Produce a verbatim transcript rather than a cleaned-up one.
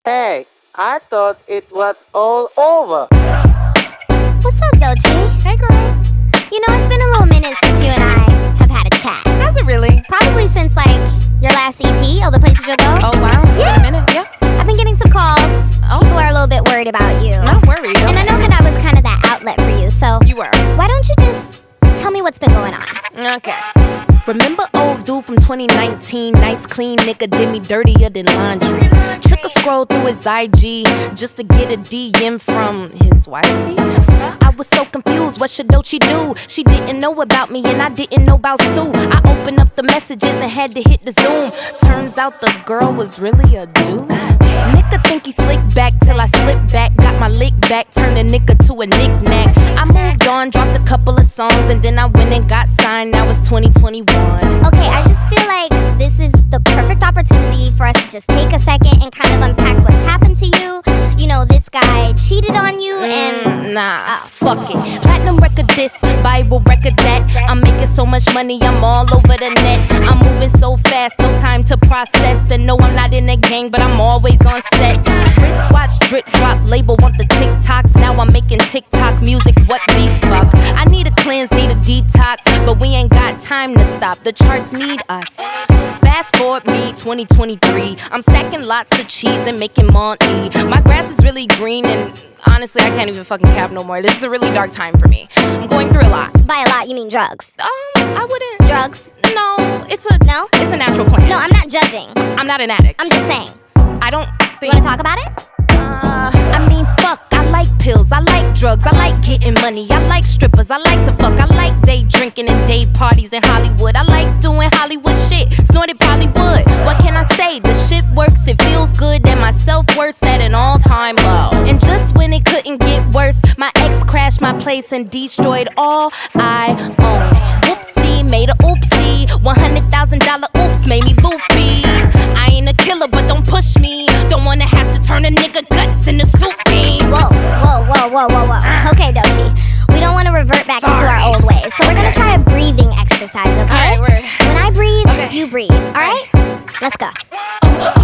Hey, I thought it was all over. What's up, Doechii? Hey, girl. You know, it's been a little minute since you and I have had a chat. Has it really? Probably since, like, your last E P, All the Places You'll Go. Oh, wow. It's Yeah. been a minute. Yeah. I've been getting some calls. Oh. People are a little bit worried about you. Not worried. And I know that I was kind of that outlet for you, so You were. why don't you just tell me what's been going on? Okay. Remember old dude from twenty nineteen? Nice clean nigga did me dirtier than laundry. Took a scroll through his I G just to get a D M from his wifey. I was so confused, what should Doechii do? She didn't know about me and I didn't know about Sue. I opened up the messages and had to hit the zoom. Turns out the girl was really a dude. Nigga think he slick back till I slip back. Got my lick back, turned a nigga to a knick-knack. I moved on, dropped a couple of songs, and then I went and got signed. Now it's twenty twenty-one. Okay, I just feel like this is the perfect opportunity for us to just take a second and kind of unpack what's happened to you. You know, this guy cheated on you and... Mm, nah, fuck it. Platinum record this, Bible record that. I'm making so much money, I'm all over the net. I'm moving so fast, no time to process. And no, I'm not in a gang, but I'm always on set. Wristwatch, drip drop, label want the TikToks. Now I'm making TikTok music, what the fuck? I need a cleanse, need a detox, but we ain't got time to stop. The charts need us. Fast forward me, twenty twenty-three. I'm stacking lots of cheese and making money. My grass is really green and honestly, I can't even fucking cap no more. This is a really dark time for me. I'm going through a lot. By a lot, you mean drugs. Um, I wouldn't. Drugs? No, it's a No? It's a natural plan. No, I'm not judging. I'm not an addict. I'm just saying. I don't You think. wanna talk about it? Uh, I mean, fuck, I like pills, I like drugs, I like getting money, I like strippers, I like to fuck, I like day drinking and day parties in Hollywood, I like doing Hollywood shit, snorted Bollywood. What can I say? The shit works, it feels good, and my self-worth's at an all-time low. And just when it couldn't get worse, my ex crashed my place and destroyed all I owned. Whoopsie, made a oopsie, one hundred thousand dollar oops made me loopy. I ain't a killer, but don't push me. Don't wanna have to turn a nigga guts into soup beans. Whoa, whoa, whoa, whoa, whoa, whoa. Okay, Doechii. We don't want to revert back Sorry. into our old ways, so we're gonna try a breathing exercise, okay? Alright, word. When I breathe, Okay. you breathe, alright? Let's go.